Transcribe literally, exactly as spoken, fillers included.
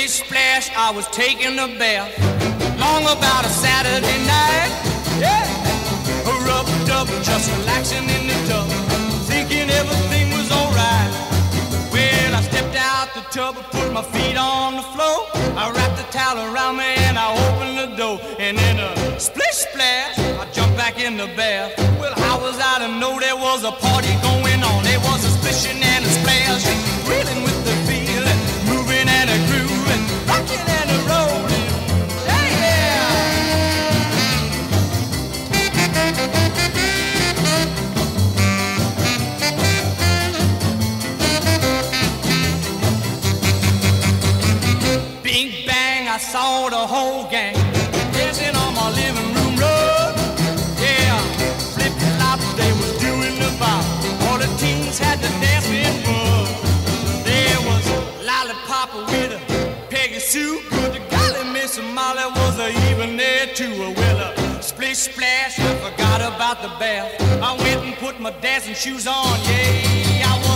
Splish splash, I was taking a bath. Long about a Saturday night. Yeah. Rubbed up, just relaxing in the tub, thinking everything was alright. Well, I stepped out the tub and put my feet on the floor. I wrapped the towel around me and I opened the door. And in a splish splash, I jumped back in the bath. Well, how was I to know there was a party going on? There was a splishing and a splash, reeling with the feeling, moving and a grooving, rocking and a rolling. Hey, yeah! Bing bang, I saw the whole gang dancing on my living room rug. Yeah, flip flop, they was doing the bop. All the teens had the dancing bug. There was Lollipop with a Peggy Sue. Good golly, Miss Molly was a even there too. Well, a splish splash, I forgot about the bath. I went and put my dancing shoes on. Yeah, I was